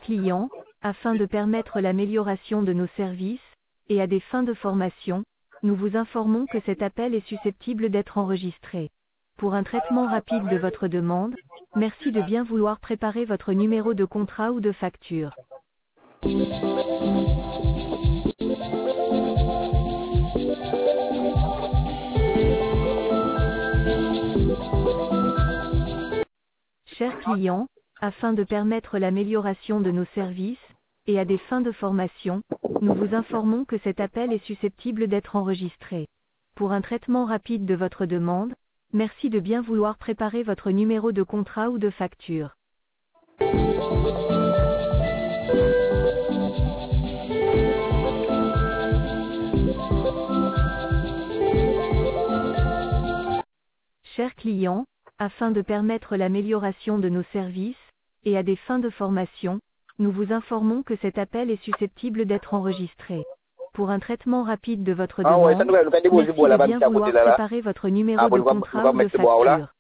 client, afin de permettre l'amélioration de nos services, et à des fins de formation, nous vous informons que cet appel est susceptible d'être enregistré. Pour un traitement rapide de votre demande, merci de bien vouloir préparer votre numéro de contrat ou de facture. Chers clients, afin de permettre l'amélioration de nos services, et à des fins de formation, nous vous informons que cet appel est susceptible d'être enregistré. Pour un traitement rapide de votre demande, merci de bien vouloir préparer votre numéro de contrat ou de facture. Chers clients, afin de permettre l'amélioration de nos services, et à des fins de formation, nous vous informons que cet appel est susceptible d'être enregistré. Pour un traitement rapide de votre demande, merci de bien vouloir préparer votre numéro de contrat ou de facture.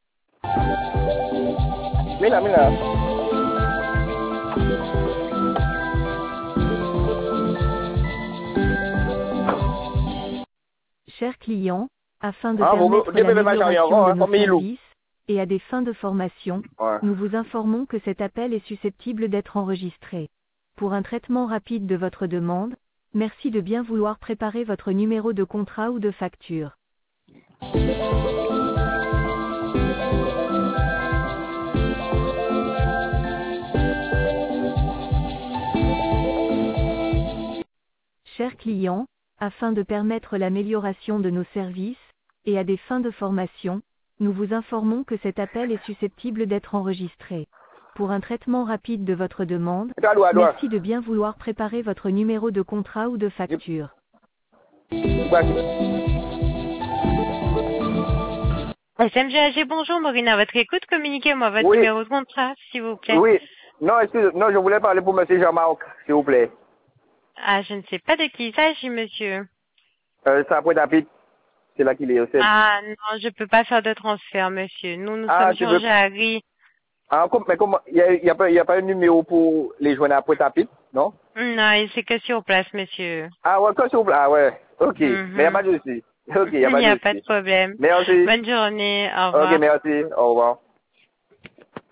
Chers clients, afin de permettre l'amélioration de nos services, et à des fins de formation, nous vous informons que cet appel est susceptible d'être enregistré. Pour un traitement rapide de votre demande, merci de bien vouloir préparer votre numéro de contrat ou de facture. Chers clients, afin de permettre l'amélioration de nos services, et à des fins de formation, nous vous informons que cet appel est susceptible d'être enregistré. Pour un traitement rapide de votre demande, merci de bien vouloir préparer votre numéro de contrat ou de facture. SMGAG, bonjour, Maureen, à votre écoute, communiquez-moi votre numéro de contrat, s'il vous plaît. Oui, non, excusez, non, je voulais parler pour monsieur Jean-Marc, s'il vous plaît. Ah, je ne sais pas de qui il s'agit, monsieur. C'est à Pointe-à-Pitre. C'est là qu'il est aussi. Ah, non, je peux pas faire de transfert, monsieur. Nous sommes sur Jarry. Ah, mais comment, il y a pas un numéro pour les joindre à Pointe-à-Pitre, non? Non, c'est que sur place, monsieur. Ah, ouais, que sur place, ah, ouais. Ok. Mais il n'y a pas de souci. Ok, il n'y a pas de souci. Il n'y a pas de problème. Merci. Bonne journée. Au revoir. Ok, merci. Au revoir.